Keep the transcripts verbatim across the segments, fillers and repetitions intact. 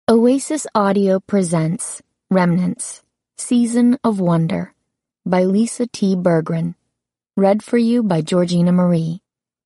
Oasis Audio presents Remnants, Season of Wonder by Lisa T. Berggren. Read for you by Georgina Marie.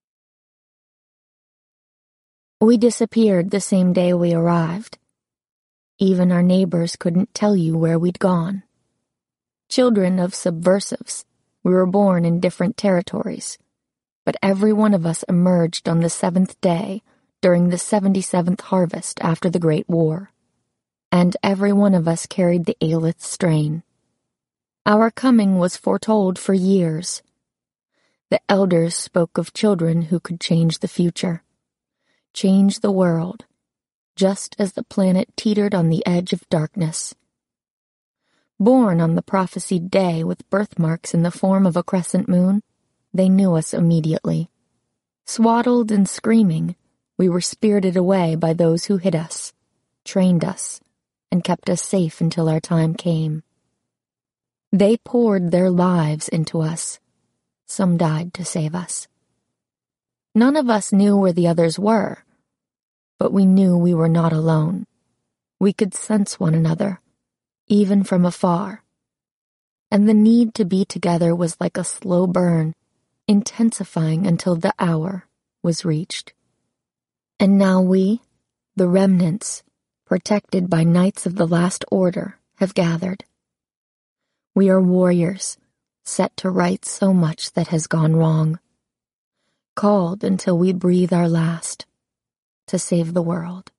We disappeared the same day we arrived. Even our neighbors couldn't tell you where we'd gone. Children of subversives, we were born in different territories, but every one of us emerged on the seventh day during the seventy-seventh harvest after the Great War, and every one of us carried the Aelith strain. Our coming was foretold for years. The elders spoke of children who could change the future, change the world, just as the planet teetered on the edge of darkness. Born on the prophesied day with birthmarks in the form of a crescent moon, they knew us immediately. Swaddled and screaming, we were spirited away by those who hid us, trained us, and kept us safe until our time came. They poured their lives into us. Some died to save us. None of us knew where the others were, but we knew we were not alone. We could sense one another, even from afar, and the need to be together was like a slow burn, intensifying until the hour was reached. And now we, the remnants, protected by Knights of the Last Order, have gathered. We are warriors, set to right so much that has gone wrong, called until we breathe our last, to save the world.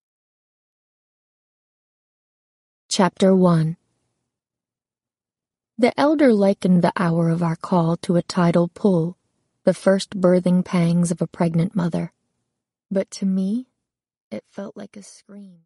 Chapter one. The elder likened the hour of our call to a tidal pull, the first birthing pangs of a pregnant mother. But to me, it felt like a scream.